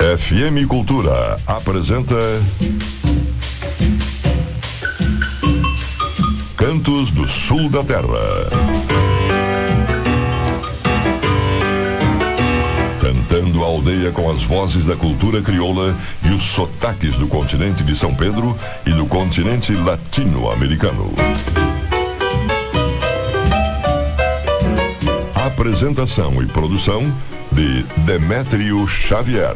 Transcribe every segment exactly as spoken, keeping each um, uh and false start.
F M Cultura apresenta Cantos do Sul da Terra. Cantando a aldeia com as vozes da cultura crioula e os sotaques do continente de São Pedro e do continente latino-americano. Apresentação e produção de Demétrio Xavier.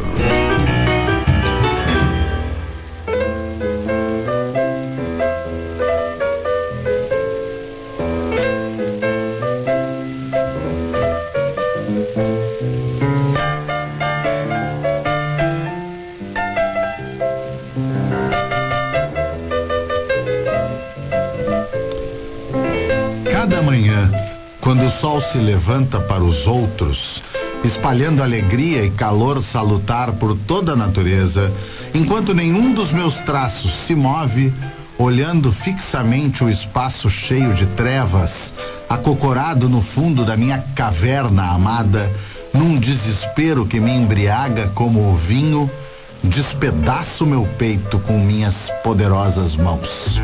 Cada manhã, quando o sol se levanta para os outros, espalhando alegria e calor salutar por toda a natureza, enquanto nenhum dos meus traços se move, olhando fixamente o espaço cheio de trevas, acocorado no fundo da minha caverna amada, num desespero que me embriaga como o vinho, despedaço meu peito com minhas poderosas mãos.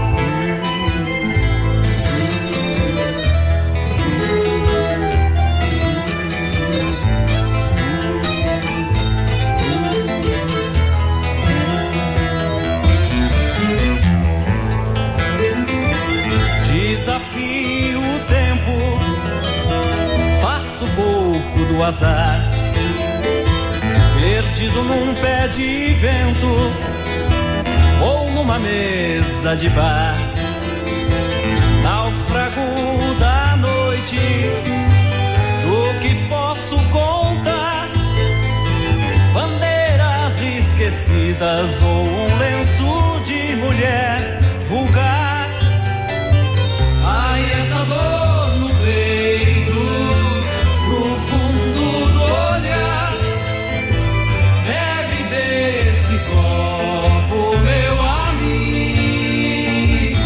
Do azar, perdido num pé de vento ou numa mesa de bar, náufrago da noite, do que posso contar, bandeiras esquecidas ou um lenço de mulher vulgar. Ai, essa dor no peito, no fundo do olhar, bebe desse copo, meu amigo.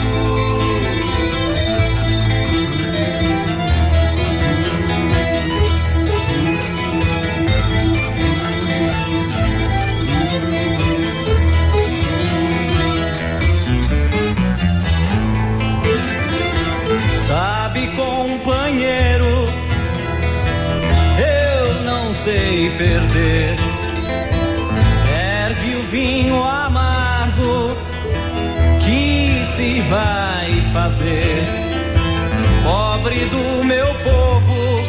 Sabe, companheiro, sei perder. Ergue o vinho amargo, que se vai fazer? Pobre do meu povo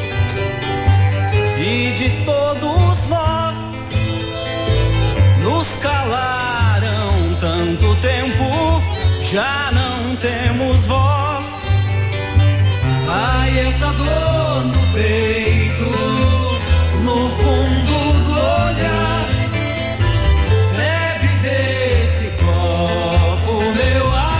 e de todos nós, nos calaram tanto tempo, já não temos voz. Ai, essa dor no peito, no fundo do olhar, bebe desse copo, meu amigo.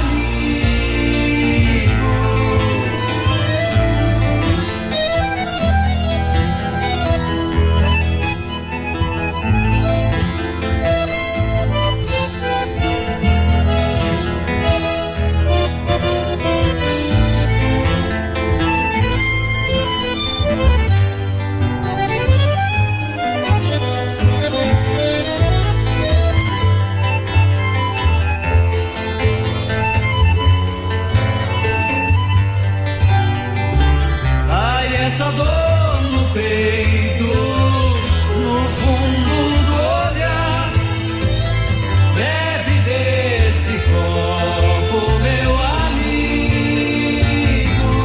Essa dor no peito, no fundo do olhar, bebe desse copo, meu amigo.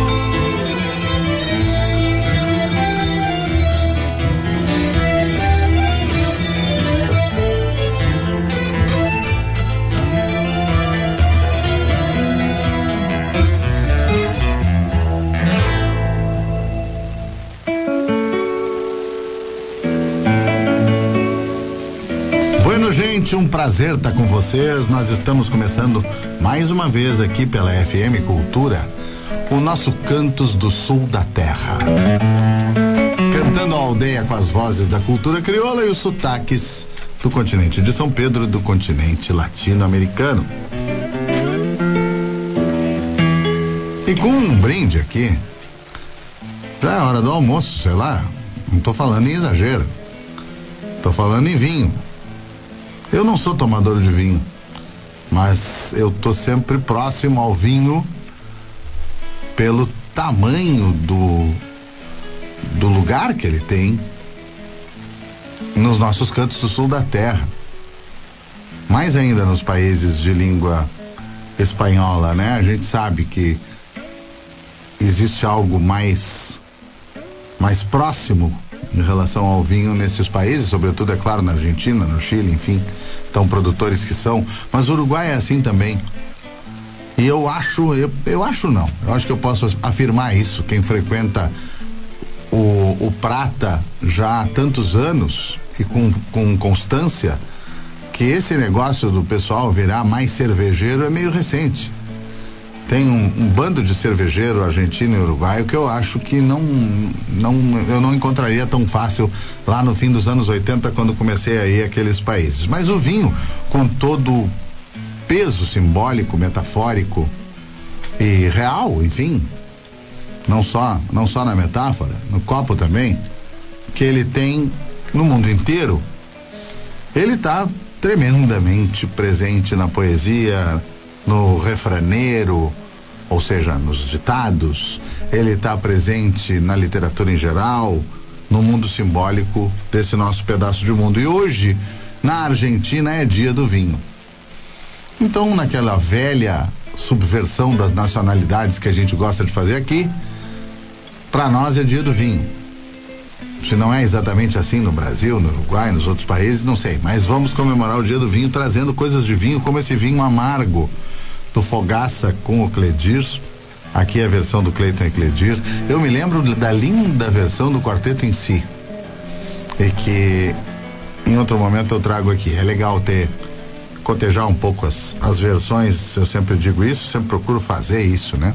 Bueno, gente, um prazer estar com vocês. Nós estamos começando mais uma vez aqui pela F M Cultura o nosso Cantos do Sul da Terra, cantando a aldeia com as vozes da cultura crioula e os sotaques do continente de São Pedro e do continente latino-americano. E com um brinde aqui, já é hora do almoço, sei lá, não tô falando em exagero, tô falando em vinho. Eu não sou tomador de vinho, mas eu tô sempre próximo ao vinho pelo tamanho do do lugar que ele tem nos nossos cantos do sul da terra. Mais ainda nos países de língua espanhola, né? A gente sabe que existe algo mais mais próximo em relação ao vinho nesses países, sobretudo, é claro, na Argentina, no Chile, enfim, tão produtores que são, mas o Uruguai é assim também. E eu acho, eu, eu acho não, eu acho que eu posso afirmar isso, quem frequenta o, o Prata já há tantos anos e com, com constância, que esse negócio do pessoal virar mais cervejeiro é meio recente. Tem um, um bando de cervejeiro argentino e uruguaio que eu acho que não, não, eu não encontraria tão fácil lá no fim dos anos oitenta, quando comecei a ir àqueles países. Mas o vinho, com todo o peso simbólico, metafórico e real, enfim, não só, não só na metáfora, no copo também, que ele tem no mundo inteiro, ele está tremendamente presente na poesia, no refraneiro, ou seja, nos ditados. Ele está presente na literatura em geral, no mundo simbólico desse nosso pedaço de mundo. E hoje, na Argentina, é dia do vinho. Então, naquela velha subversão das nacionalidades que a gente gosta de fazer aqui, para nós é dia do vinho. Se não é exatamente assim no Brasil, no Uruguai, nos outros países, não sei, mas vamos comemorar o dia do vinho trazendo coisas de vinho, como esse vinho amargo do Fogaça com o Cledir. Aqui é a versão do Cleiton e Cledir. Eu me lembro da linda versão do quarteto em si, e que em outro momento eu trago aqui. É legal ter, cotejar um pouco as, as versões, eu sempre digo isso, sempre procuro fazer isso, né?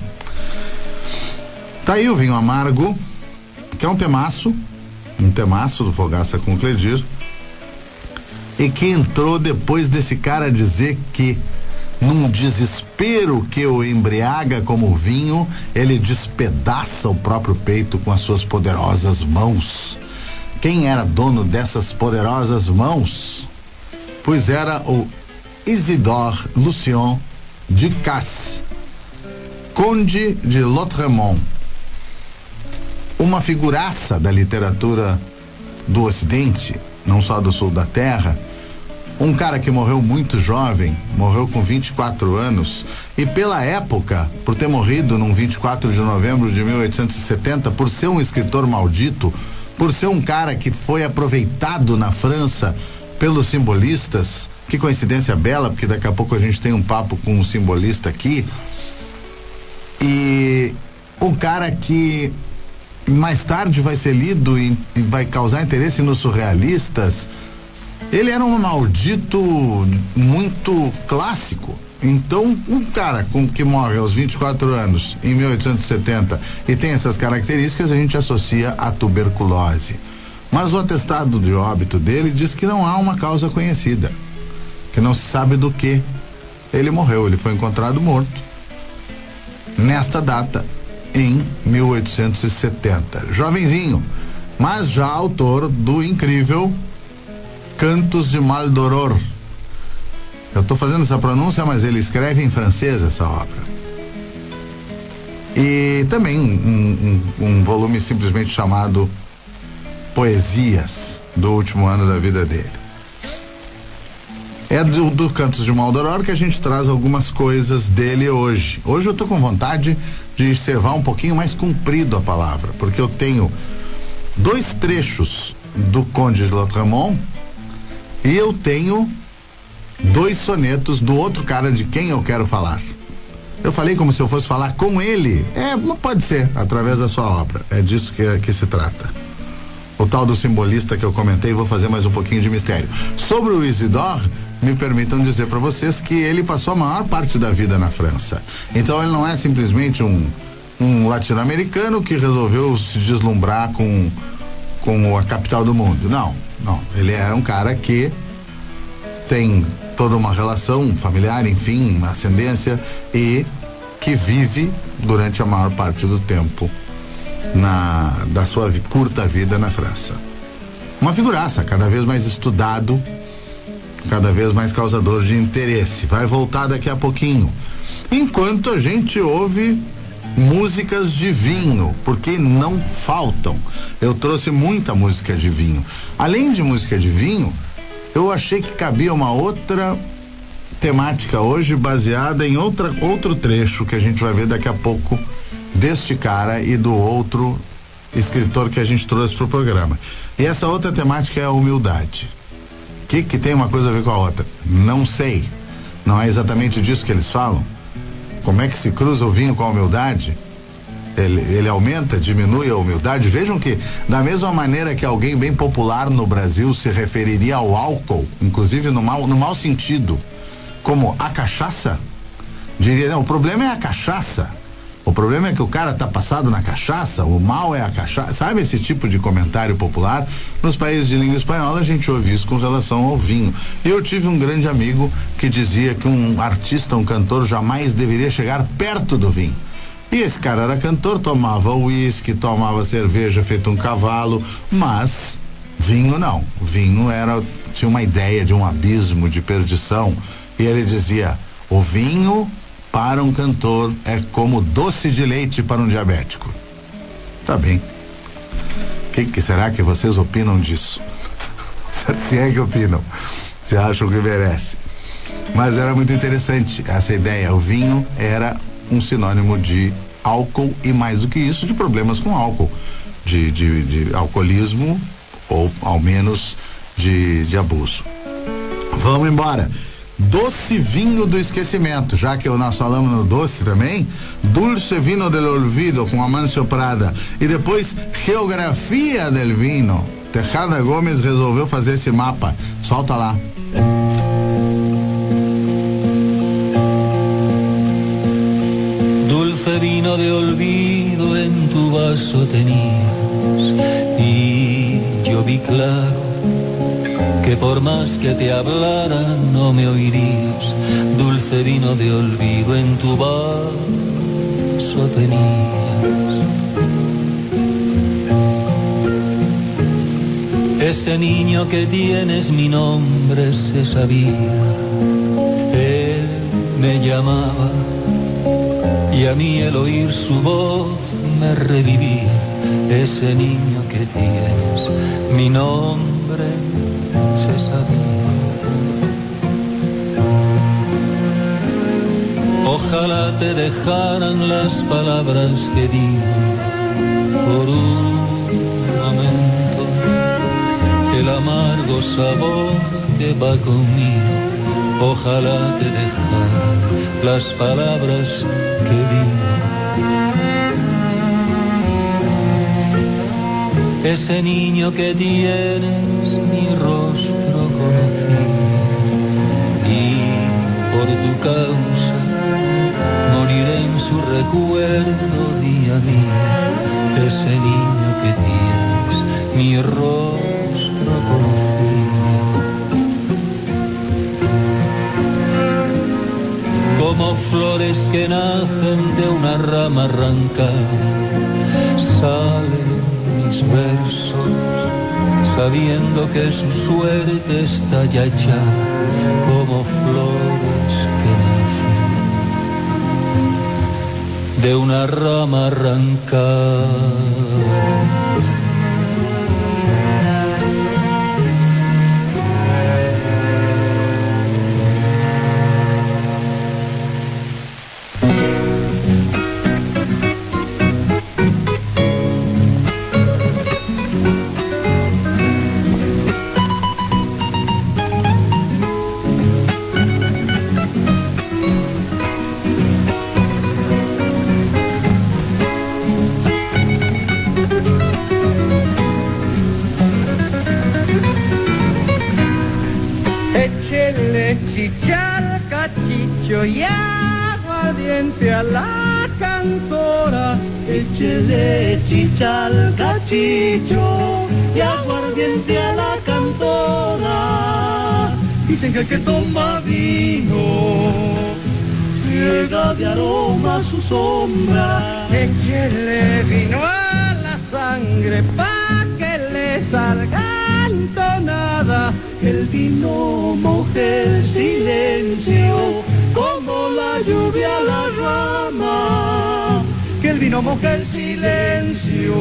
Tá aí o vinho amargo, que é um temaço, um temaço do Fogaça com o Cledir, e que entrou depois desse cara dizer que, num desespero que o embriaga como vinho, ele despedaça o próprio peito com as suas poderosas mãos. Quem era dono dessas poderosas mãos? Pois era o Isidore Lucien Ducasse, conde de Lautréamont, uma figuraça da literatura do Ocidente, não só do sul da terra. Um cara que morreu muito jovem, morreu com vinte e quatro anos, e pela época, por ter morrido num vinte e quatro de novembro de mil oitocentos e setenta, por ser um escritor maldito, por ser um cara que foi aproveitado na França pelos simbolistas. Que coincidência bela, porque daqui a pouco a gente tem um papo com um simbolista aqui. E um cara que mais tarde vai ser lido e, e vai causar interesse nos surrealistas. Ele era um maldito muito clássico. Então, um cara com, que morre aos vinte e quatro anos, em mil oitocentos e setenta, e tem essas características, a gente associa à tuberculose. Mas o atestado de óbito dele diz que não há uma causa conhecida, que não se sabe do que ele morreu. Ele foi encontrado morto nesta data, em mil oitocentos e setenta. Jovenzinho, mas já autor do incrível Cantos de Maldoror. Eu estou fazendo essa pronúncia, mas ele escreve em francês essa obra. E também um, um, um volume simplesmente chamado Poesias, do último ano da vida dele. É do, do Cantos de Maldoror que a gente traz algumas coisas dele hoje. Hoje eu tô com vontade de cevar um pouquinho mais comprido a palavra, porque eu tenho dois trechos do Conde de Lautréamont e eu tenho dois sonetos do outro cara de quem eu quero falar. Eu falei como se eu fosse falar com ele. É, pode ser, através da sua obra. É disso que, que se trata. O tal do simbolista que eu comentei, vou fazer mais um pouquinho de mistério. Sobre o Isidore, me permitam dizer para vocês que ele passou a maior parte da vida na França. Então ele não é simplesmente um, um latino-americano que resolveu se deslumbrar com, com a capital do mundo. Não, não. Ele é um cara que tem toda uma relação familiar, enfim, uma ascendência, e que vive durante a maior parte do tempo na, da sua curta vida na França. Uma figuraça, cada vez mais estudado cada vez mais causador de interesse. Vai voltar daqui a pouquinho. Enquanto a gente ouve músicas de vinho, porque não faltam. Eu trouxe muita música de vinho. Além de música de vinho, eu achei que cabia uma outra temática hoje, baseada em outra, outro trecho que a gente vai ver daqui a pouco, deste cara e do outro escritor que a gente trouxe pro programa. E essa outra temática é a humildade. O que que tem uma coisa a ver com a outra? Não sei. Não é exatamente disso que eles falam? Como é que se cruza o vinho com a humildade? Ele, ele aumenta, diminui a humildade? Vejam que, da mesma maneira que alguém bem popular no Brasil se referiria ao álcool, inclusive no mau, no mau sentido, como a cachaça, diria, não, o problema é a cachaça. O problema é que o cara tá passado na cachaça, o mal é a cachaça, sabe esse tipo de comentário popular? Nos países de língua espanhola a gente ouve isso com relação ao vinho. E eu tive um grande amigo que dizia que um artista, um cantor jamais deveria chegar perto do vinho. E esse cara era cantor, tomava uísque, tomava cerveja feito um cavalo, mas vinho não. Vinho era, tinha uma ideia de um abismo de perdição. E ele dizia, o vinho para um cantor é como doce de leite para um diabético. Tá bem. O que, que será que vocês opinam disso? Se é que opinam, se acham que merece. Mas era muito interessante essa ideia. O vinho era um sinônimo de álcool e, mais do que isso, de problemas com álcool, de, de, de alcoolismo ou ao menos de, de abuso. Vamos embora. Doce vinho do esquecimento, já que nós falamos no doce também, Dulce Vino del Olvido com Amancio Prada, e depois Geografia del Vino. Tejada Gomes resolveu fazer esse mapa. Solta lá. Dulce vino de olvido en tu vaso tenías, y yo vi claro que por más que te hablara no me oirías. Dulce vino de olvido en tu vaso tenías. Ese niño que tienes, mi nombre se sabía. Él me llamaba y a mí el oír su voz me revivía. Ese niño que tienes, mi nombre se sabía. Ojalá te dejaran las palabras que digo por un momento, el amargo sabor que va conmigo. Ojalá te dejaran las palabras que digo. Ese niño que tienes, mi rostro conocí, y por tu causa moriré en su recuerdo día a día. Ese niño que tienes, mi rostro conocí. Como flores que nacen de una rama arrancada, salen versos, sabiendo que su suerte está ya echada, como flores que nacen de una rama arrancada. Y aguardiente a la cantora, échele chicha al cachicho y aguardiente a la cantora. Dicen que el que toma vino ciega de aroma su sombra. Échele vino a la sangre pa' que le salga entonada que el vino moje el silencio, como la lluvia la rama, que el vino moje el silencio,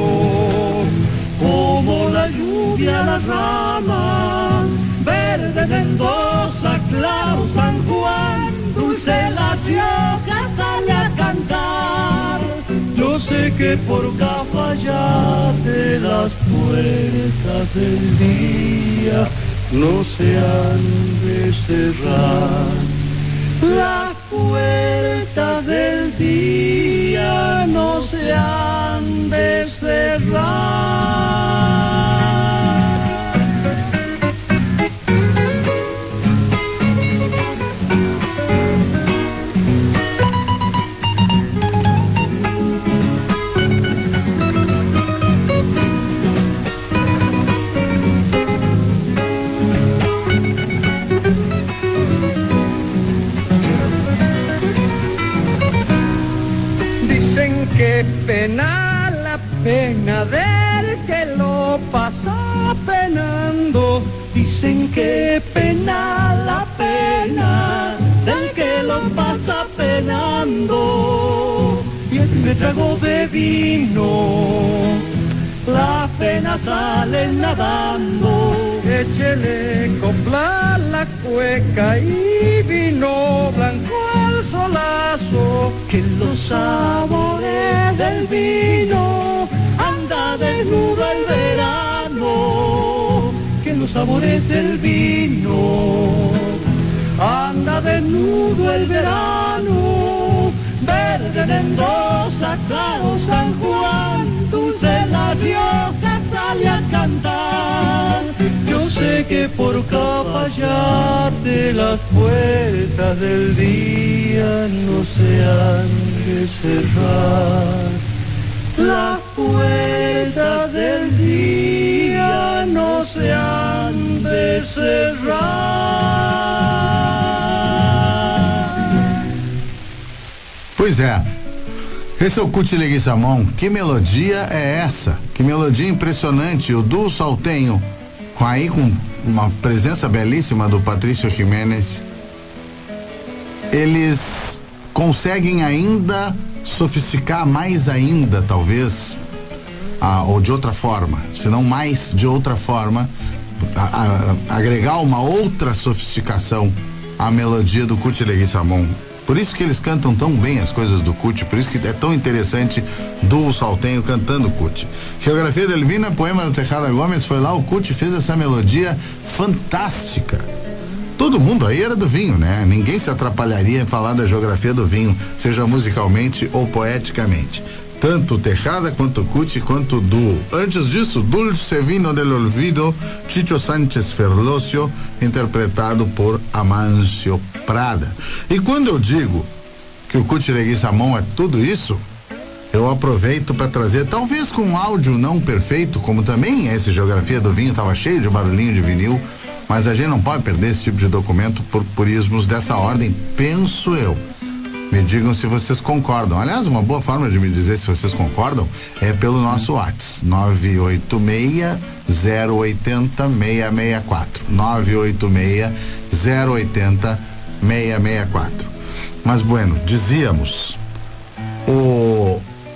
como la lluvia la rama, verde Mendoza, claro San Juan, dulce La Rioja sale a cantar. Yo sé que por Cafayate las puertas del día no se han de cerrar. Las puertas del día no se han de cerrar. Qué pena la pena del que lo pasa penando. Dicen que pena la pena del que lo pasa penando. Y el primer trago de vino, las penas salen nadando. Échele copla la cueca y vino blanco al solazo, que los sabores del vino anda desnudo el verano, que los sabores del vino anda desnudo el verano, verde Mendoza, claro San Juan, dulce La Rioja sale a cantar. Yo sé que por Cafayate las puertas del día no se han de cerrar. Las puertas del día no se han de cerrar. Pois é. Esse é o Cuti Leguizamon. Que melodia é essa? Que melodia impressionante. O duo saltenho, aí com uma presença belíssima do Patrício Jiménez, eles conseguem ainda sofisticar mais ainda, talvez, a, ou de outra forma, se não mais de outra forma, a, a, agregar uma outra sofisticação à melodia do Cuti Leguizamon. Por isso que eles cantam tão bem as coisas do Cuti, por isso que é tão interessante duo saltenho cantando Cuti. Geografia del Vino é poema do Tejada Gomes, foi lá, o Cuti fez essa melodia fantástica. Todo mundo aí era do vinho, né? Ninguém se atrapalharia em falar da geografia do vinho, seja musicalmente ou poeticamente. Tanto o Tejada quanto o Cuti quanto o duo. Antes disso, Dulce Vino del Olvido, Chicho Sánchez Ferlosio, interpretado por Amâncio Prada. E quando eu digo que o Cuti Leguizamon é tudo isso, eu aproveito para trazer, talvez com um áudio não perfeito, como também essa geografia do vinho estava cheio de barulhinho de vinil, mas a gente não pode perder esse tipo de documento por purismos dessa ordem, penso eu. Me digam se vocês concordam. Aliás, uma boa forma de me dizer se vocês concordam é pelo nosso WhatsApp, nove oito seis, zero oito zero, seis seis quatro. nove oito seis, zero oito zero, seis seis quatro. Mas, bueno, dizíamos, o...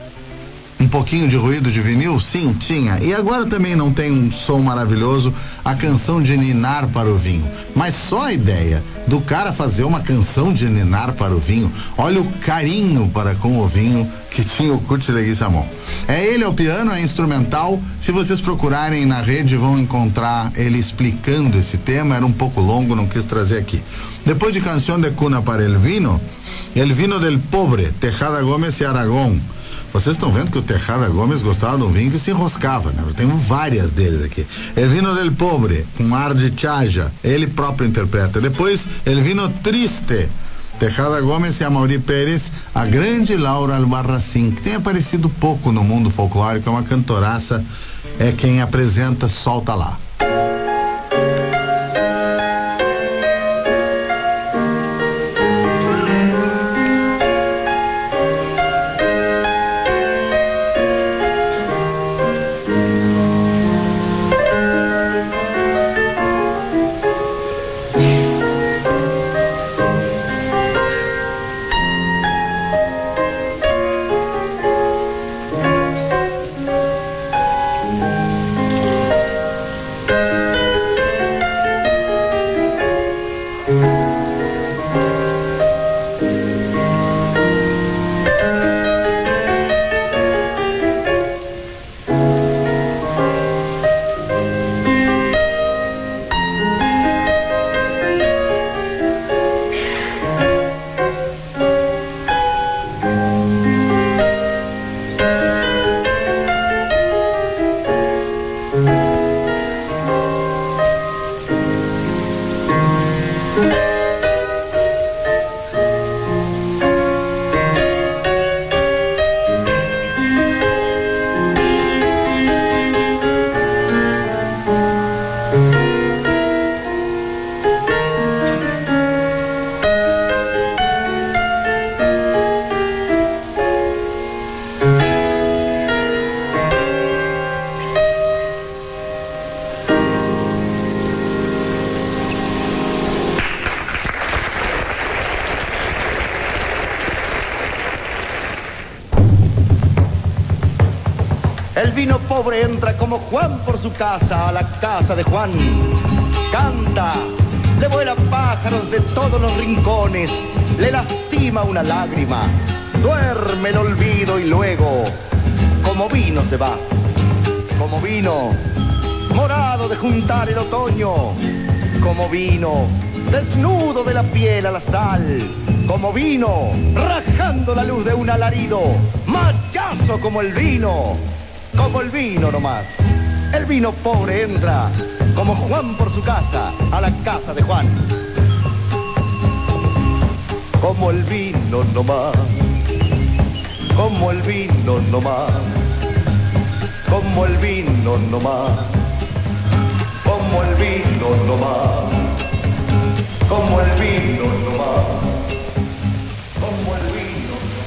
um pouquinho de ruído de vinil? Sim, tinha. E agora também não tem um som maravilhoso, a canção de ninar para o vinho. Mas só a ideia do cara fazer uma canção de ninar para o vinho, olha o carinho para com o vinho que tinha o Cuti Leguizamon. É ele ao piano, é instrumental. Se vocês procurarem na rede vão encontrar ele explicando esse tema. Era um pouco longo, não quis trazer aqui. Depois de Canção de Cuna para el Vino, El Vino del Pobre, Tejada Gomes e Aragón. Vocês estão vendo que o Tejada Gomes gostava de um vinho que se enroscava, né? Eu tenho várias deles aqui. El Vino del Pobre, com ar de chaja, ele próprio interpreta. Depois, El Vino Triste, Tejada Gomes e Amaury Pérez, a grande Laura Albarracín, que tem aparecido pouco no mundo folclórico, é uma cantoraça, é quem apresenta Solta Lá. vino pobre entra como Juan por su casa, a la casa de Juan. Canta, le vuelan pájaros de todos los rincones, le lastima una lágrima, duerme el olvido y luego, como vino se va, como vino, morado de juntar el otoño, como vino, desnudo de la piel a la sal, como vino, rajando la luz de un alarido, machazo como el vino, como el vino nomás. El vino pobre entra, como Juan por su casa, a la casa de Juan. Como el vino nomás, como el vino nomás, como el vino nomás, como el vino nomás, como el vino nomás, como el vino.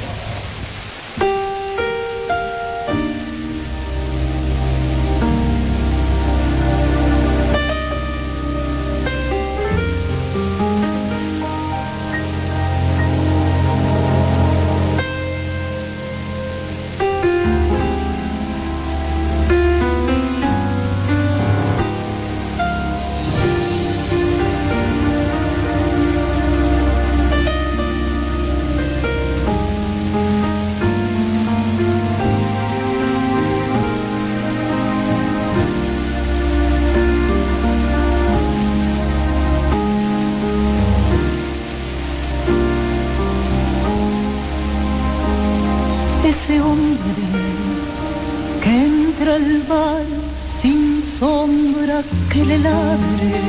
Ese hombre que entra al bar sin sombra que le ladre,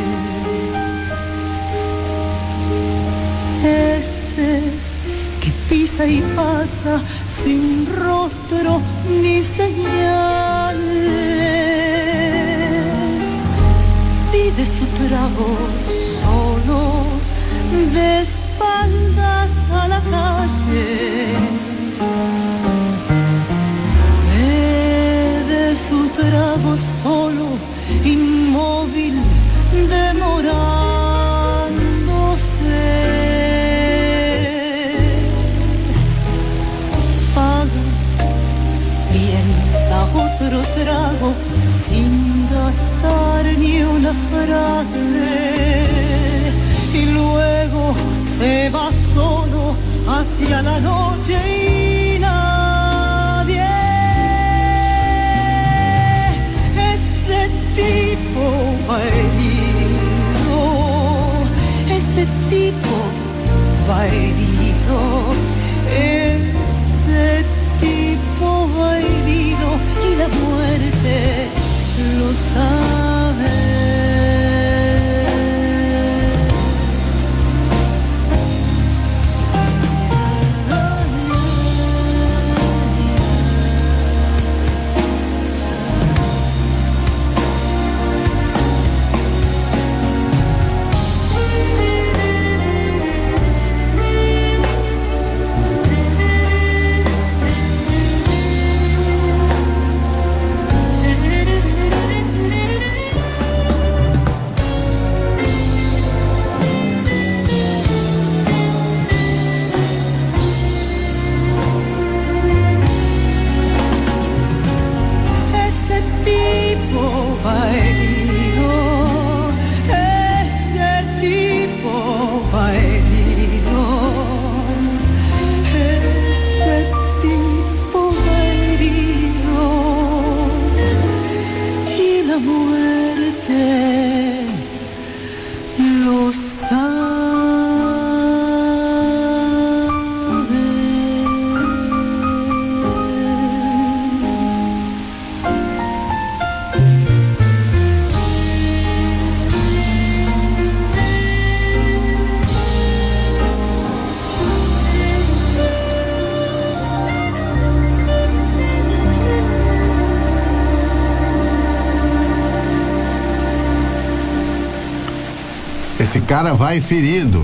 ese que pisa y pasa sin rostro ni señales, pide su trago solo de espaldas a la calle. Bebe su trago solo, inmóvil, demorándose. Paga, piensa otro trago, sin gastar ni una frase. Y luego se va solo hacia la noche y nadie. Ese tipo va herido, ese tipo va herido, ese tipo va herido y la muerte lo sabe. Esse cara vai ferido,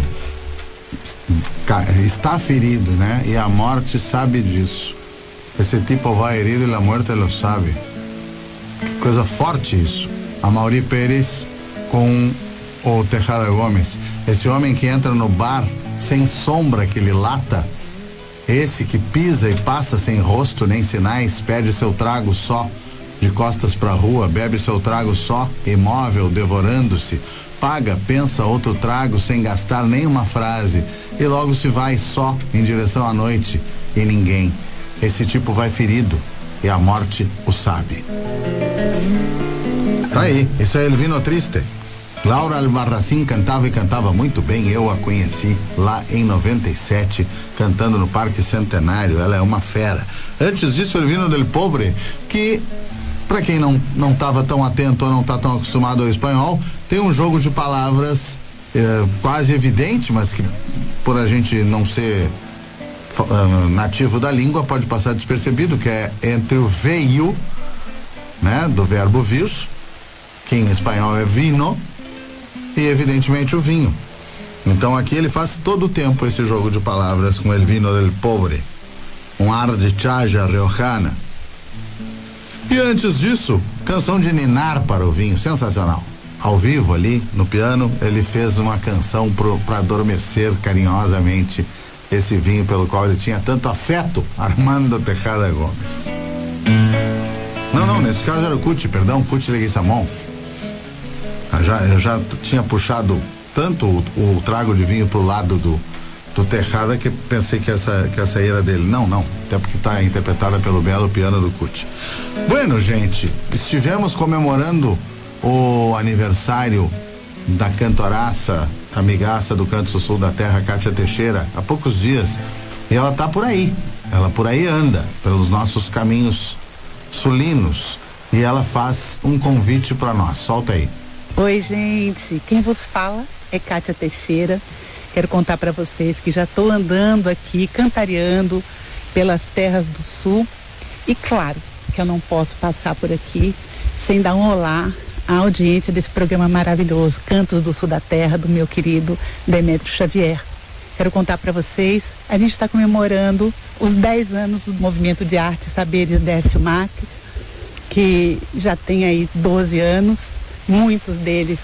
está ferido, né? E a morte sabe disso. Esse tipo vai herido e a morte lo sabe. Que coisa forte isso. Amaury Pérez com o Tejada Gomes. Esse homem que entra no bar sem sombra que lhe lata, esse que pisa e passa sem rosto nem sinais, pede seu trago só, de costas pra rua, bebe seu trago só, imóvel, devorando-se, paga, pensa outro trago sem gastar nenhuma frase e logo se vai só em direção à noite e ninguém. Esse tipo vai ferido e a morte o sabe. Tá aí, isso é Elvino Triste. Laura Albarracin cantava e cantava muito bem. Eu a conheci lá em noventa e sete, cantando no Parque Centenário. Ela é uma fera. Antes disso, Elvino del Pobre, que para quem não não estava tão atento ou não está tão acostumado ao espanhol, tem um jogo de palavras eh, quase evidente, mas que por a gente não ser uh, nativo da língua pode passar despercebido, que é entre o veio, né, do verbo vis, que em espanhol é vino, e evidentemente o vinho. Então aqui ele faz todo o tempo esse jogo de palavras com El Vino del Pobre, um ar de chaja riojana. E antes disso, canção de ninar para o vinho, sensacional. Ao vivo ali, no piano, ele fez uma canção para adormecer carinhosamente esse vinho pelo qual ele tinha tanto afeto, Armando Tejada Gomes. Não, não, nesse caso era o Cuti, perdão, Cuti Leguizamón. Eu já, eu já tinha puxado tanto o, o trago de vinho pro lado do, do Tejada que pensei que essa, que essa era dele. Não, não, até porque está interpretada pelo belo piano do Cuti. Bueno, gente, estivemos comemorando o aniversário da cantoraça, amigaça do Canto Sul da Terra, Kátia Teixeira, há poucos dias. E ela tá por aí, ela por aí anda, pelos nossos caminhos sulinos. E ela faz um convite para nós, solta aí. Oi, gente, quem vos fala é Kátia Teixeira. Quero contar para vocês que já estou andando aqui, cantariando pelas terras do sul. E claro que eu não posso passar por aqui sem dar um olá à audiência desse programa maravilhoso, Cantos do Sul da Terra, do meu querido Demétrio Xavier. Quero contar para vocês, a gente está comemorando os dez anos do Movimento de Arte e Saberes Dércio Marques, que já tem aí doze anos. Muitos deles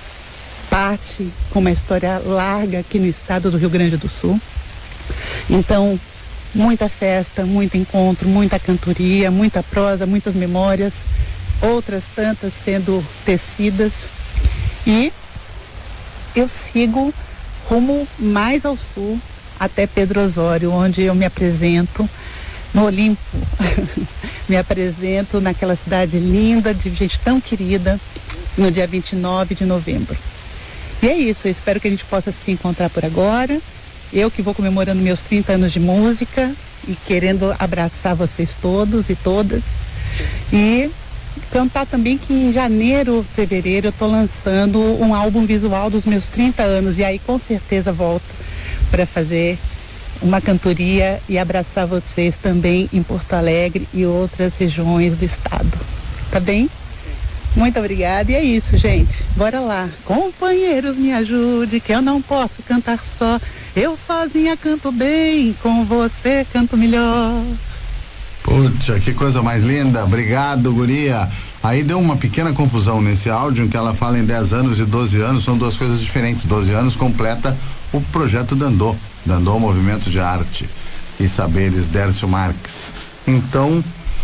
parte com uma história larga aqui no estado do Rio Grande do Sul. Então, muita festa, muito encontro, muita cantoria, muita prosa, muitas memórias, outras tantas sendo tecidas. E eu sigo rumo mais ao sul, até Pedro Osório, onde eu me apresento no Olimpo. Me apresento naquela cidade linda, de gente tão querida, no dia vinte e nove de novembro. E é isso, eu espero que a gente possa se encontrar por agora. Eu que vou comemorando meus trinta anos de música e querendo abraçar vocês todos e todas. E cantar também que em janeiro, fevereiro, eu tô lançando um álbum visual dos meus trinta anos. E aí com certeza volto para fazer uma cantoria e abraçar vocês também em Porto Alegre e outras regiões do estado. Tá bem? Muito obrigada, e é isso, gente. Bora lá. Companheiros, me ajude, que eu não posso cantar só. Eu sozinha canto bem, com você canto melhor. Puxa, que coisa mais linda. Obrigado, guria. Aí deu uma pequena confusão nesse áudio, em que ela fala em dez anos e doze anos, são duas coisas diferentes. doze anos completa o projeto Dandô. Dandô, Movimento de Arte e Saberes Dércio Marques. Então,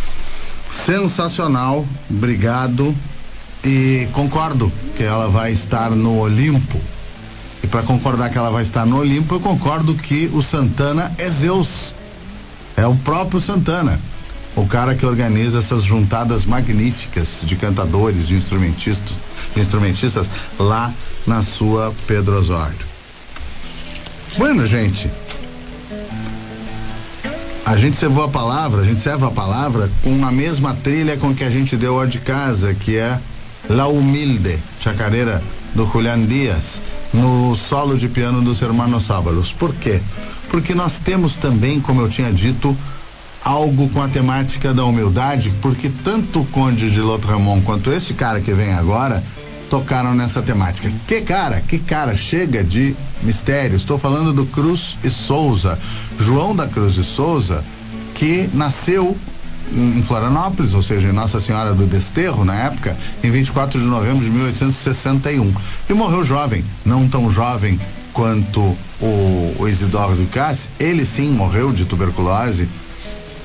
sensacional, obrigado. E concordo que ela vai estar no Olimpo. E para concordar que ela vai estar no Olimpo, eu concordo que o Santana é Zeus. É o próprio Santana, o cara que organiza essas juntadas magníficas de cantadores, de instrumentistas, de instrumentistas lá na sua Pedro Osório. Bueno, gente, a gente servou a palavra, a gente serve a palavra com a mesma trilha com que a gente deu a de casa, que é La Humilde, chacareira do Julián Díaz, no solo de piano dos Hermanos Sábalos. Por quê? Porque nós temos também, como eu tinha dito, algo com a temática da humildade, porque tanto o Conde de Lautréamont quanto esse cara que vem agora tocaram nessa temática. Que cara, que cara, chega de mistério. Estou falando do Cruz e Souza, João da Cruz e Souza, que nasceu em Florianópolis, ou seja, em Nossa Senhora do Desterro, na época, em vinte e quatro de novembro de mil oitocentos e sessenta e um. E morreu jovem, não tão jovem quanto o, o Isidoro Ducasse. Ele sim morreu de tuberculose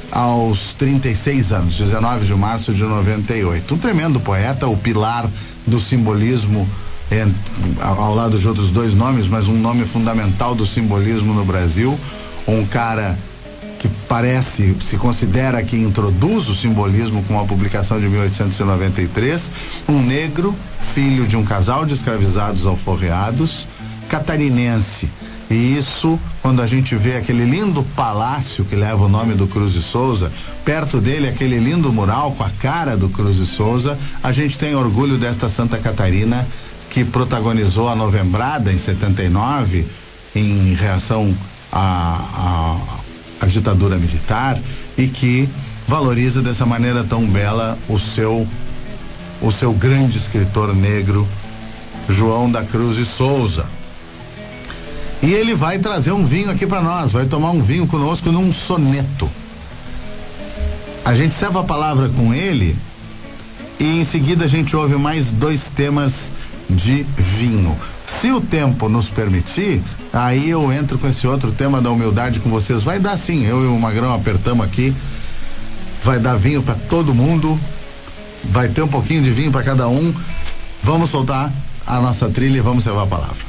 aos trinta e seis anos, dezenove de março de noventa e oito. Um tremendo poeta, o pilar do simbolismo, é, ao lado de outros dois nomes, mas um nome fundamental do simbolismo no Brasil. Um cara que parece, se considera que introduz o simbolismo com a publicação de mil oitocentos e noventa e três, um negro, filho de um casal de escravizados alforreados, catarinense. E isso, quando a gente vê aquele lindo palácio que leva o nome do Cruz de Souza, perto dele aquele lindo mural com a cara do Cruz de Souza, a gente tem orgulho desta Santa Catarina que protagonizou a Novembrada em setenta e nove, em reação à, à, à ditadura militar, e que valoriza dessa maneira tão bela o seu, o seu grande escritor negro, João da Cruz de Souza. E ele vai trazer um vinho aqui para nós, vai tomar um vinho conosco num soneto. A gente serve a palavra com ele e em seguida a gente ouve mais dois temas de vinho. Se o tempo nos permitir, aí eu entro com esse outro tema da humildade com vocês. Vai dar sim, eu e o Magrão apertamos aqui, vai dar vinho para todo mundo, vai ter um pouquinho de vinho para cada um. Vamos soltar a nossa trilha e vamos levar a palavra.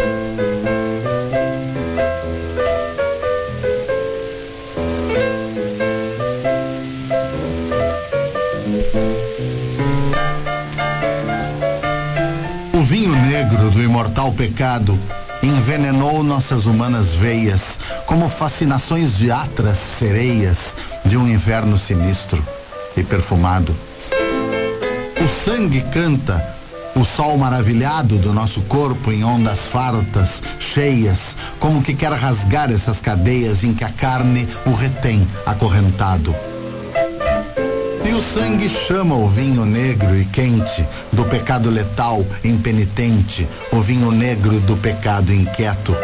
O vinho negro do imortal pecado envenenou nossas humanas veias como fascinações de atras sereias de um inverno sinistro e perfumado. O sangue canta, o sol maravilhado do nosso corpo em ondas fartas, cheias, como que quer rasgar essas cadeias em que a carne o retém acorrentado. E o sangue chama o vinho negro e quente do pecado letal impenitente, o vinho negro do pecado inquieto.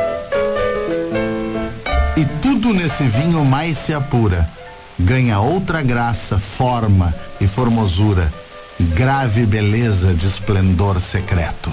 E tudo nesse vinho mais se apura, ganha outra graça, forma e formosura, grave beleza de esplendor secreto.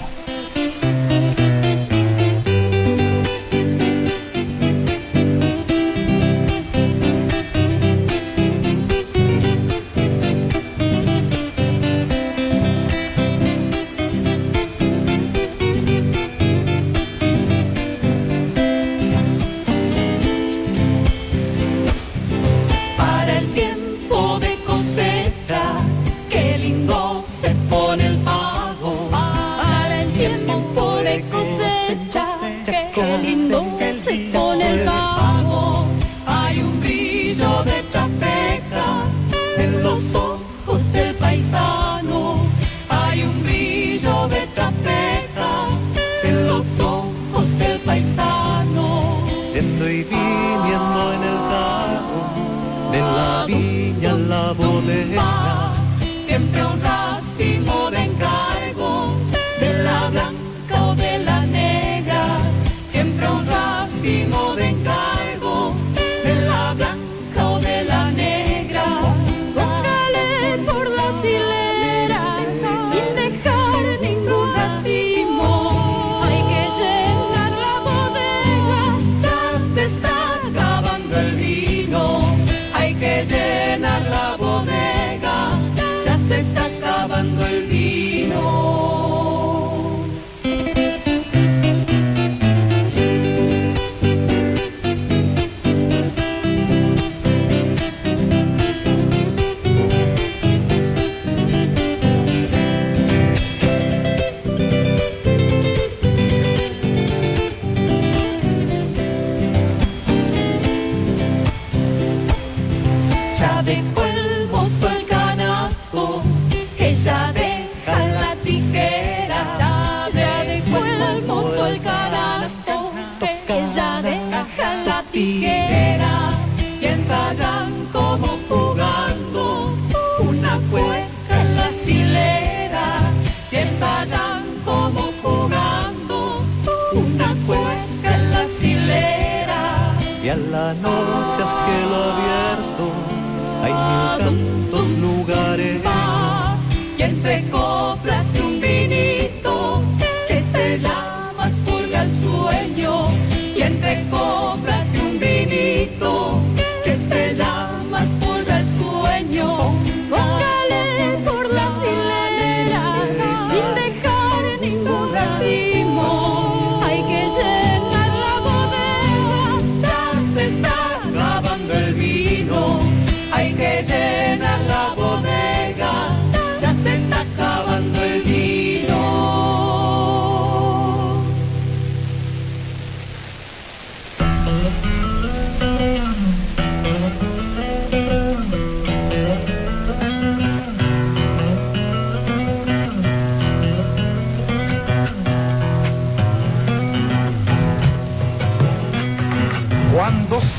Entre coplas y un vinito que se llama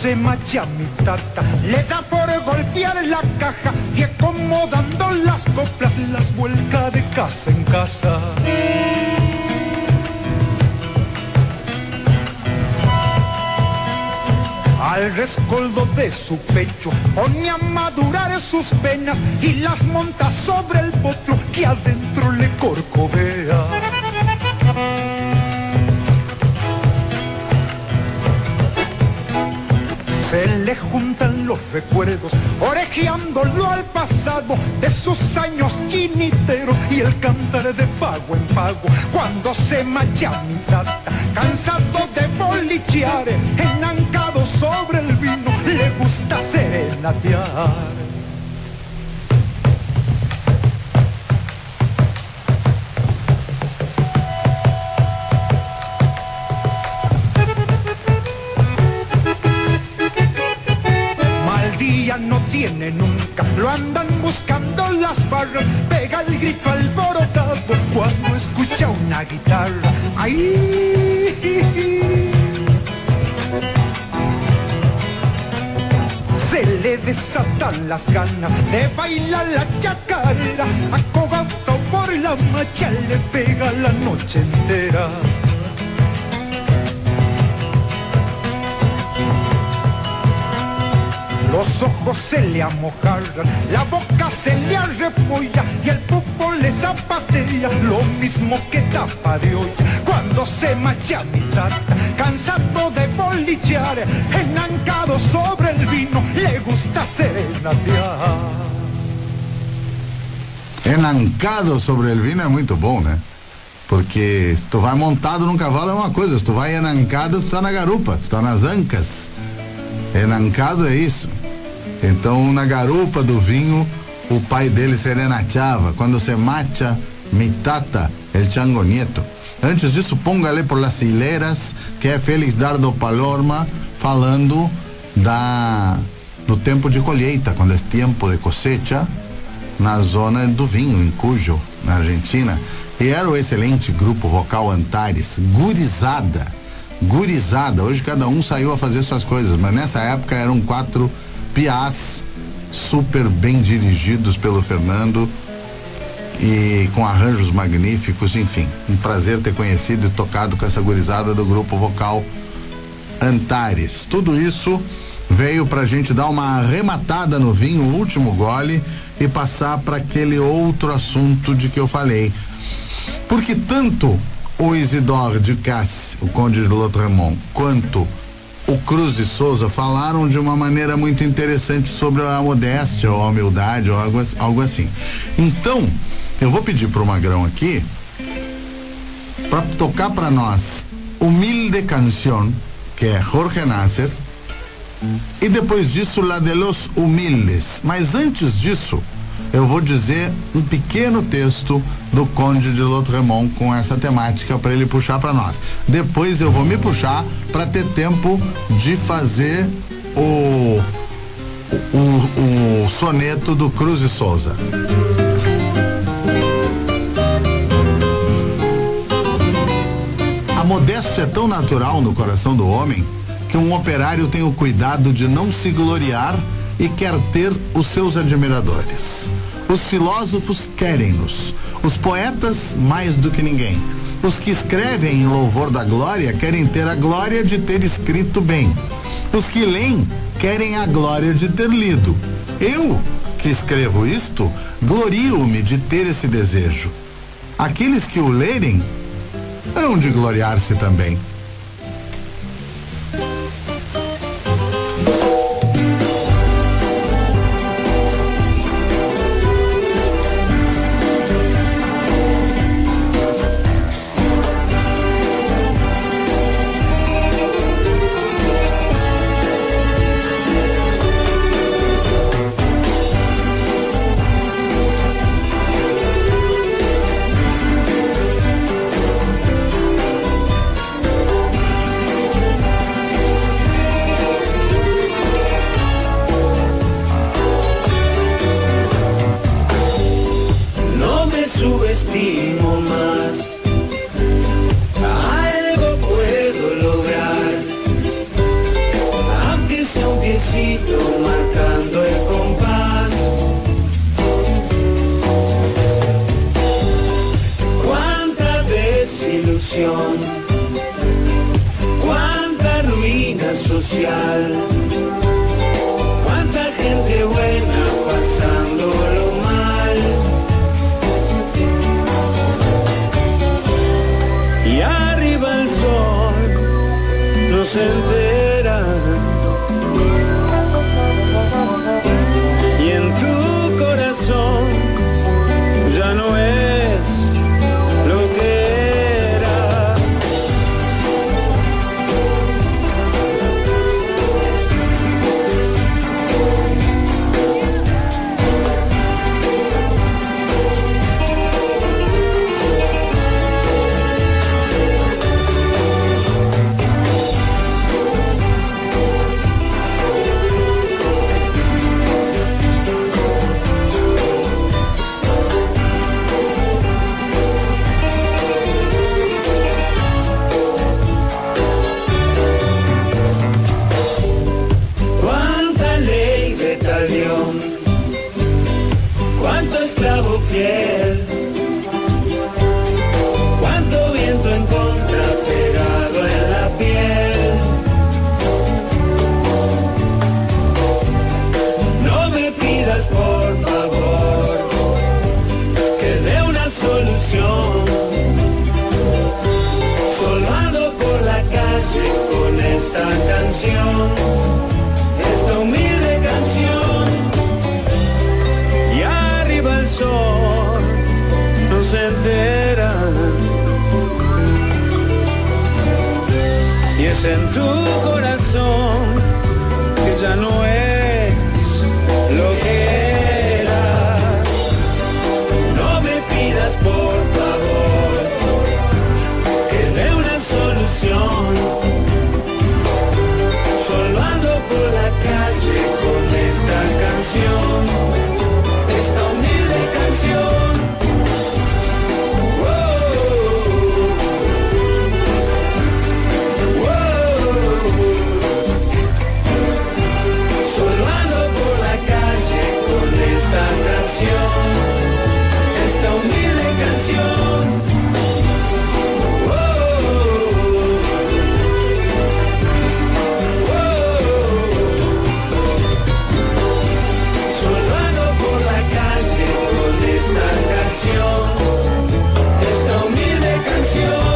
se marcha mi tata, le da por golpear la caja y acomodando las coplas las vuelca de casa en casa. Al rescoldo de su pecho pone a madurar sus penas y las monta sobre el potro que adentro le corcovea. Se le juntan los recuerdos, orejeándolo al pasado de sus años chiniteros y el cantar de pago en pago. Cuando se marcha mi tata, cansado de bolichear, enancado sobre el vino, le gusta serenatear. No tiene nunca, lo andan buscando las barras, pega el grito alborotado cuando escucha una guitarra. ¡Ay! Se le desatan las ganas de bailar la chacarera, acogado por la macha le pega la noche entera. Los ojos se le amojarran, la boca se le arrepolla y el pupo le zapatea, lo mismo que tapa de olla. Cuando se marcha mi tata, cansado de bolichear, enancado sobre el vino, le gusta serenatear. Enancado sobre el vino é muito bom, né? Porque se tu vai montado num cavalo é uma coisa, se tu vai enancado, tu tá na garupa, tu tá nas ancas. Enancado é isso. Então, na garupa do vinho, o pai dele serenateava. Quando se marcha mi tata, el chango nieto. Antes disso, Póngale por las hileras, que é Félix Dardo Palorma, falando da do tempo de colheita, quando é tempo de cosecha, na zona do vinho, em Cuyo, na Argentina. E era o excelente grupo vocal Antares, gurizada. Gurizada, hoje cada um saiu a fazer suas coisas, mas nessa época eram quatro piás super bem dirigidos pelo Fernando e com arranjos magníficos, enfim, um prazer ter conhecido e tocado com essa gurizada do grupo vocal Antares. Tudo isso veio pra gente dar uma arrematada no vinho, o último gole, e passar para aquele outro assunto de que eu falei, porque tanto o Isidore Ducasse, o Conde de Lautréamont, quanto o Cruz de Souza falaram de uma maneira muito interessante sobre a modéstia ou a humildade ou algo, algo assim. Então, eu vou pedir pro Magrão aqui para tocar para nós Humilde Canción, que é Jorge Nasser, e depois disso La de los Humildes. Mas antes disso, eu vou dizer um pequeno texto do Conde de Lautréamont com essa temática para ele puxar para nós. Depois eu vou me puxar para ter tempo de fazer o, o, o soneto do Cruz de Souza. A modéstia é tão natural no coração do homem que um operário tem o cuidado de não se gloriar e quer ter os seus admiradores. Os filósofos querem-nos, os poetas mais do que ninguém. Os que escrevem em louvor da glória querem ter a glória de ter escrito bem. Os que leem querem a glória de ter lido. Eu, que escrevo isto, glorio-me de ter esse desejo. Aqueles que o lerem hão de gloriar-se também. corrupción, cuánta ruina social, cuánta gente buena pasándolo mal. Y arriba el sol no se entera, y en tu corazón ya no es lo que era. Cuánto esclavo fiel, cuánto viento en contra pegado en la piel. No me pidas por favor que dé una solución, solo ando por la calle con esta canción, esta humilde canción. El sol no se entera, y es en tu corazón que ya no es lo que era. No me pidas por favor que dé una solución, solo ando por la calle con esta canción. Esta humilde canción, oh, oh, oh. Solo ando por la calle con esta canción, esta humilde canción.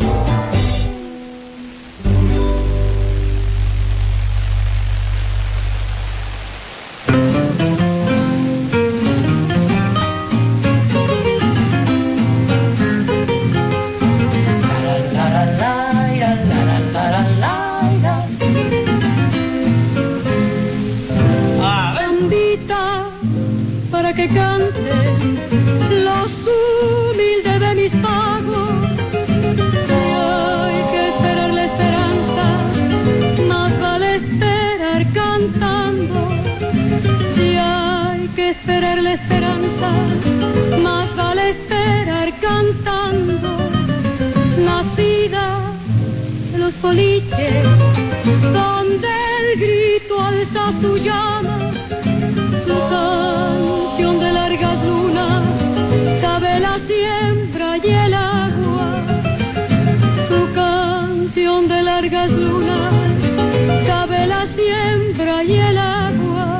Que cante los humildes de mis pagos. Y hay que esperar la esperanza, más vale esperar cantando. Si hay que esperar la esperanza, más vale esperar cantando. Nacida de los boliches, donde el grito alza su llama, su canción de largas lunas sabe la siembra y el agua. Su canción de largas lunas sabe la siembra y el agua.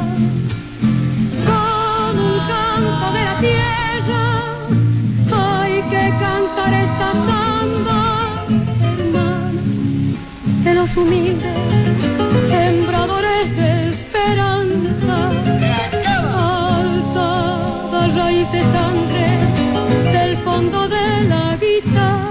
Con un canto de la tierra hay que cantar esta samba, hermana de los humildes, sembradores de esperanza. Raíz de sangre del fondo de la guitarra.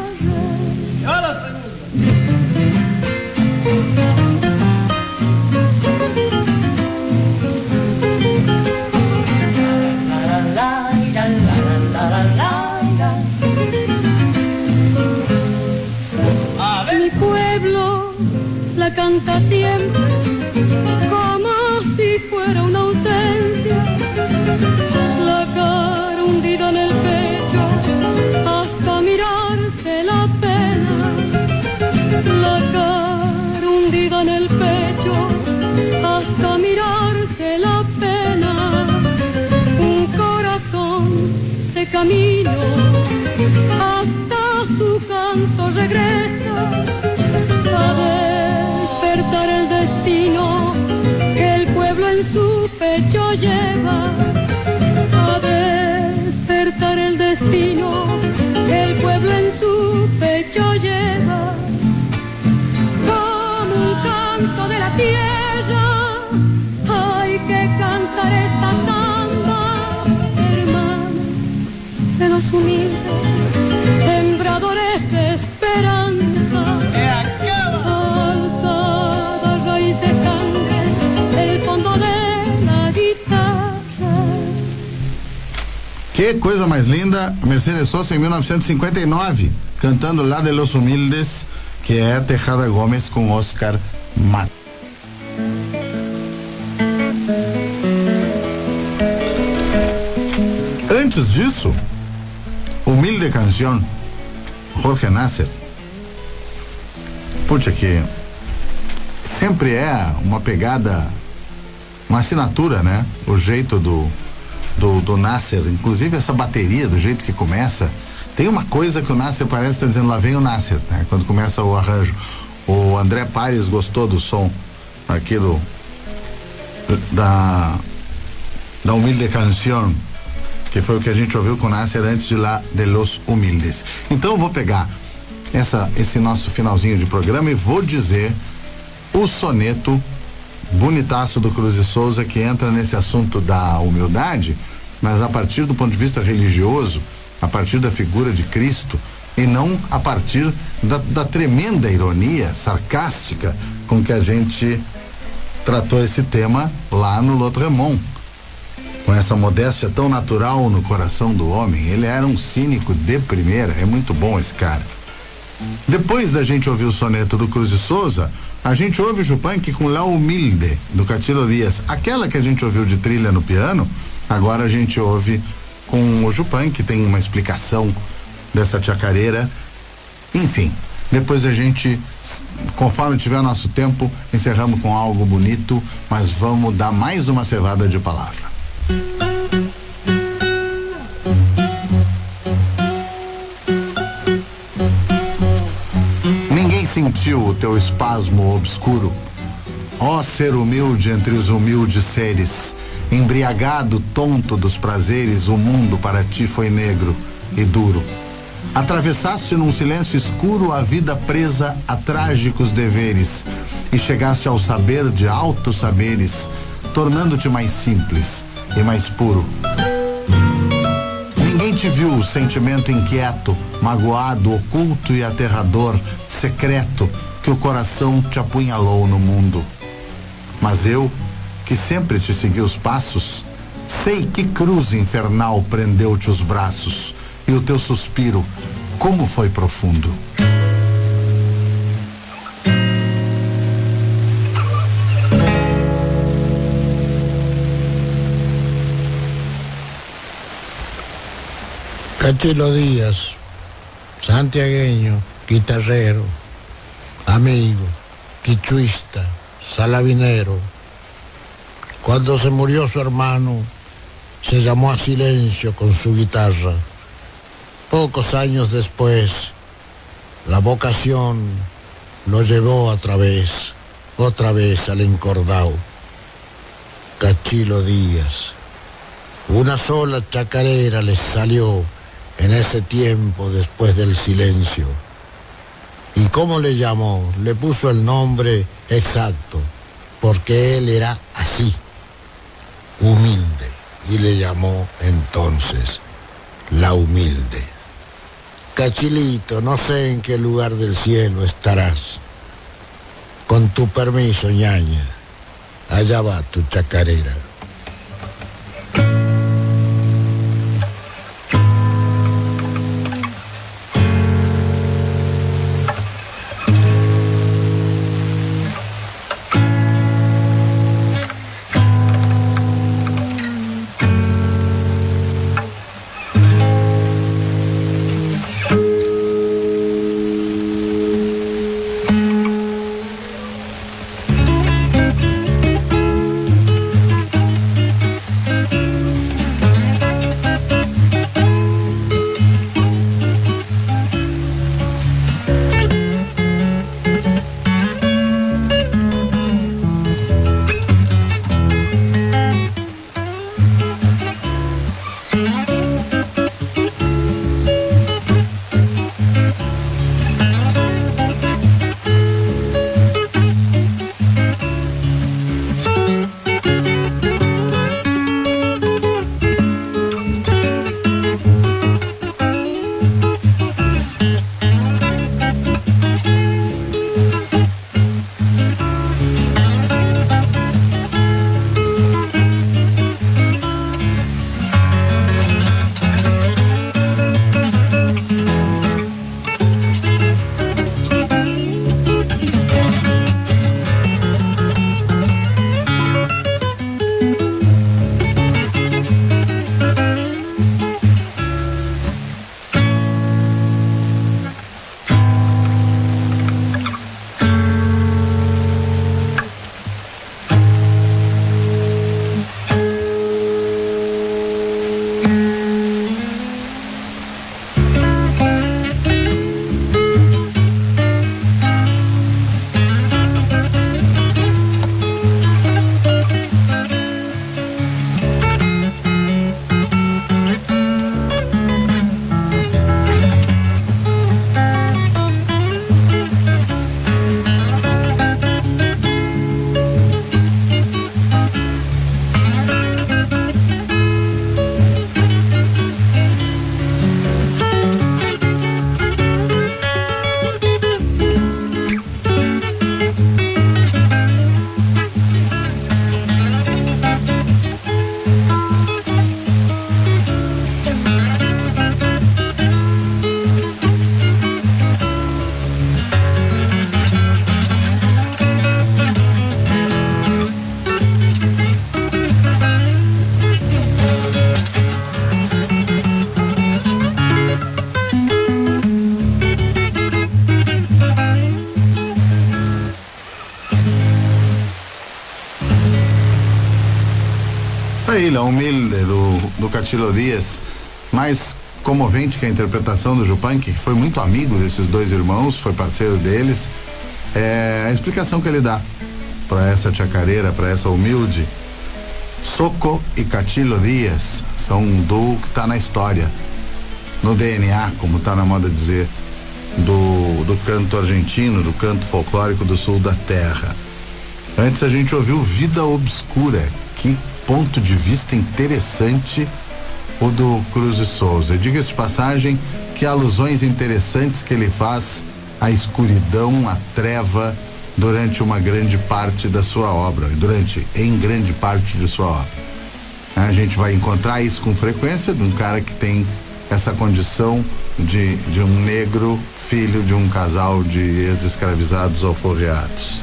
Mi pueblo la canta siempre como si fuera una ausencia. La cara hundida en el pecho hasta mirarse la pena. La cara hundida en el pecho hasta mirarse la pena. Un corazón de camino hasta su canto regresa a despertar el destino que el pueblo en su pecho lleva, a despertar el destino que el pueblo en su pecho lleva, como un canto de la tierra hay que cantar esta samba, hermana de los humildes, sembradores de esperanza, alzada raíz de sangre, el fondo de la guitarra. Que coisa mais linda, Mercedes Sosa em mil novecentos e cinquenta e nove, cantando lá de Los Humildes, que é Tejada Gomes com Oscar Mato. Antes disso, Humilde Canción, Jorge Nasser. Puxa, que sempre é uma pegada, uma assinatura, né? O jeito do, do, do Nasser, inclusive essa bateria, do jeito que começa, tem uma coisa que o Nasser parece estar dizendo, lá vem o Nasser, né? Quando começa o arranjo. O André Pares gostou do som aqui do da da Humilde Canción, que foi o que a gente ouviu com o Nasser antes de lá de Los Humildes. Então eu vou pegar essa, esse nosso finalzinho de programa e vou dizer o soneto bonitaço do Cruz e Souza, que entra nesse assunto da humildade, mas a partir do ponto de vista religioso, a partir da figura de Cristo, e não a partir da, da tremenda ironia sarcástica com que a gente tratou esse tema lá no Lautréamont, com essa modéstia tão natural no coração do homem. Ele era um cínico de primeira, é muito bom esse cara. Depois da gente ouvir o soneto do Cruz e Souza, a gente ouve o Yupanqui com La Humilde, do Catilo Dias. Aquela que a gente ouviu de trilha no piano, agora a gente ouve com o Yupanqui, que tem uma explicação dessa chacareira. Enfim, depois a gente, conforme tiver nosso tempo, encerramos com algo bonito, mas vamos dar mais uma cevada de palavra. Ninguém sentiu o teu espasmo obscuro, ó ser humilde entre os humildes seres, embriagado, tonto dos prazeres, o mundo para ti foi negro e duro. Atravessaste num silêncio escuro a vida presa a trágicos deveres e chegaste ao saber de altos saberes, tornando-te mais simples e mais puro. Ninguém te viu o sentimento inquieto, magoado, oculto e aterrador, secreto, que o coração te apunhalou no mundo. Mas eu, que sempre te segui os passos, sei que cruz infernal prendeu-te os braços, e o teu suspiro, como foi profundo. Catilo Díaz, santiagueño, guitarrero, amigo, quichuista, salabinero. Cuando se murió su hermano, se llamó a silencio con su guitarra. Pocos años después, la vocación lo llevó otra vez, otra vez al encordado. Catilo Díaz. Una sola chacarera les salió en ese tiempo después del silencio. ¿Y cómo le llamó? Le puso el nombre exacto, porque él era así, humilde, y le llamó entonces La Humilde. Cachilito, no sé en qué lugar del cielo estarás. Con tu permiso, ñaña, allá va tu chacarera. Filha Humilde, do, do Catilo Dias, mais comovente que a interpretação do Yupanqui, que foi muito amigo desses dois irmãos, foi parceiro deles, é a explicação que ele dá para essa chacareira, para essa humilde. Soco e Catilo Dias são um duo que está na história, no D N A, como está na moda dizer, do, do canto argentino, do canto folclórico do sul da terra. Antes a gente ouviu Vida Obscura. Que ponto de vista interessante o do Cruz e Souza. Diga-se de passagem que alusões interessantes que ele faz à escuridão, à treva, durante uma grande parte da sua obra, durante, em grande parte de sua obra. A gente vai encontrar isso com frequência de um cara que tem essa condição de, de um negro, filho de um casal de ex-escravizados alforreados.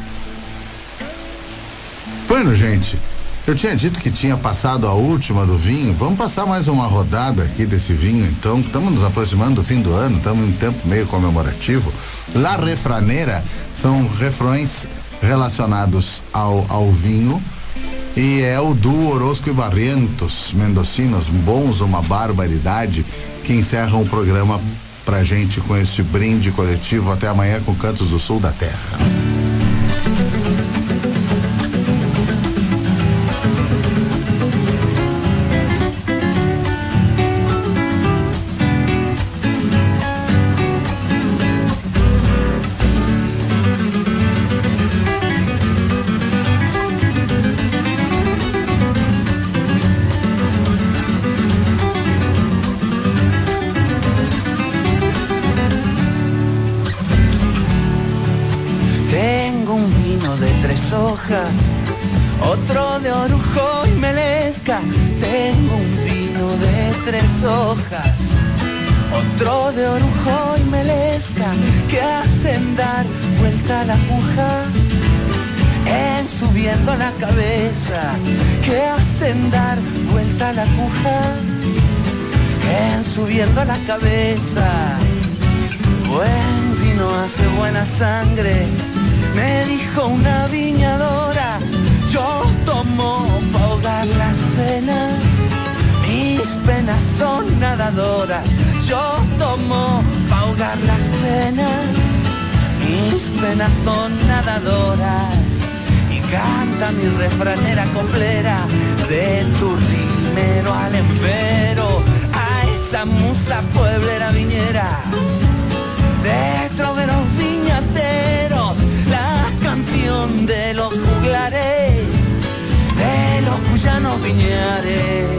Bueno, gente, eu tinha dito que tinha passado a última do vinho. Vamos passar mais uma rodada aqui desse vinho, então. Estamos nos aproximando do fim do ano, estamos em tempo meio comemorativo. La Refraneira são refrões relacionados ao, ao vinho, e é o duo Orozco e Barrientos, mendocinos, bons, uma barbaridade, que encerram o programa pra gente com este brinde coletivo. Até amanhã com Cantos do Sul da Terra. Otro de orujo y melesca. Tengo un vino de tres hojas, otro de orujo y melesca, que hacen dar vuelta a la aguja en subiendo la cabeza, que hacen dar vuelta a la aguja en subiendo la cabeza. Buen vino hace buena sangre, me dijo una viñadora. Yo tomo pa' ahogar las penas, mis penas son nadadoras. Yo tomo pa' ahogar las penas, mis penas son nadadoras. Y canta mi refranera coplera, de tu rimero al empero, a esa musa pueblera viñera, de troveros viñateros, la canción de los juglares, de los cuyanos viñares.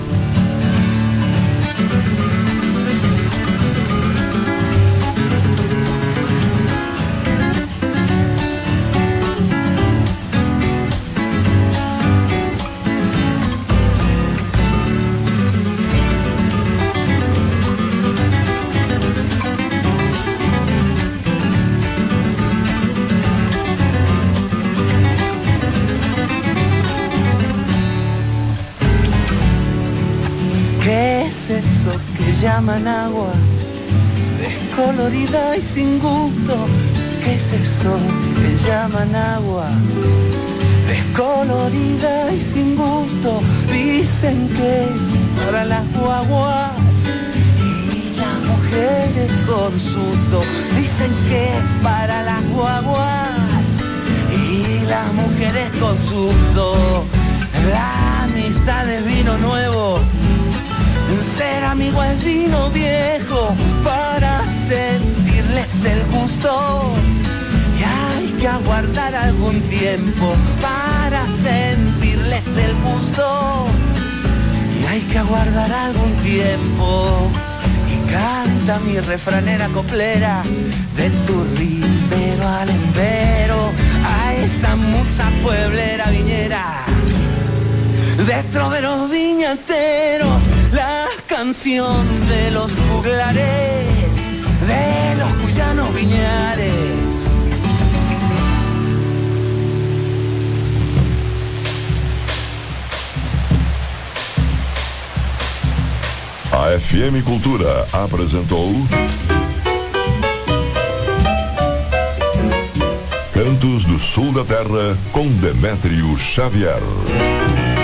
¿Qué es eso que llaman agua? Descolorida y sin gusto. ¿Qué es eso que llaman agua? Descolorida y sin gusto. Dicen que es para las guaguas y las mujeres con susto. Dicen que es para las guaguas y las mujeres con susto. La amistad es vino nuevo, ser amigo es vino viejo, para sentirles el gusto. Y hay que aguardar algún tiempo para sentirles el gusto. Y hay que aguardar algún tiempo. Y canta mi refranera coplera, de tu rimero al empero, a esa musa pueblera viñera, de troveros viñateros, la canción de los juglares, de los cuyanos viñares. A F M Cultura apresentou Cantos do Sul da Terra com Demétrio Xavier.